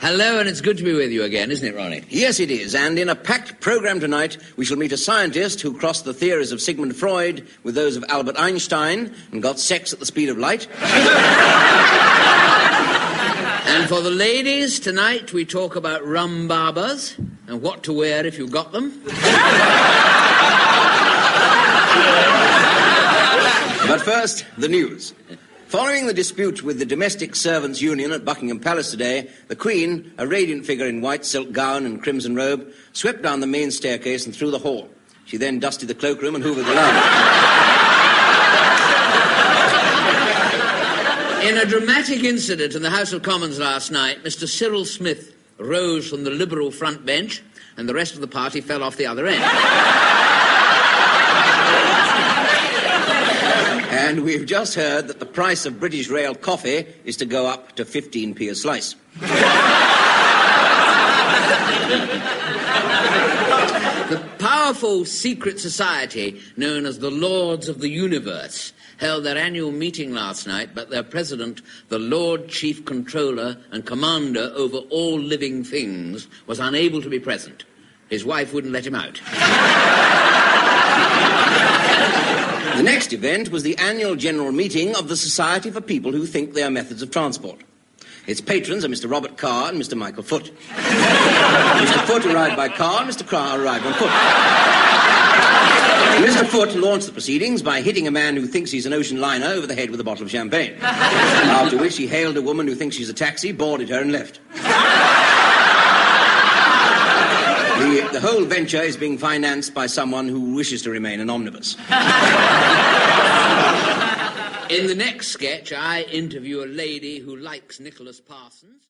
Hello, and it's good to be with you again, isn't it, Ronnie? Yes, it is, and in a packed programme tonight, we shall meet a scientist who crossed the theories of Sigmund Freud with those of Albert Einstein and got sex at the speed of light. And for the ladies, tonight we talk about rumbarbas and what to wear if you've got them. But first, the news. Following the dispute with the Domestic Servants' Union at Buckingham Palace today, the Queen, a radiant figure in white silk gown and crimson robe, swept down the main staircase and through the hall. She then dusted the cloakroom and hoovered the lounge. In a dramatic incident in the House of Commons last night, Mr. Cyril Smith rose from the Liberal front bench and the rest of the party fell off the other end. And we've just heard that the price of British Rail coffee is to go up to 15p a slice. The powerful secret society known as the Lords of the Universe held their annual meeting last night, but their president, the Lord Chief Controller and Commander over all living things, was unable to be present. His wife wouldn't let him out. The next event was the annual general meeting of the Society for People Who Think They Are Methods of Transport. Its patrons are Mr. Robert Carr and Mr. Michael Foot. Mr. Foot arrived by car and Mr. Carr arrived on foot. Mr. Foot launched the proceedings by hitting a man who thinks he's an ocean liner over the head with a bottle of champagne. After which he hailed a woman who thinks she's a taxi, boarded her and left. The whole venture is being financed by someone who wishes to remain an omnibus. In the next sketch, I interview a lady who likes Nicholas Parsons.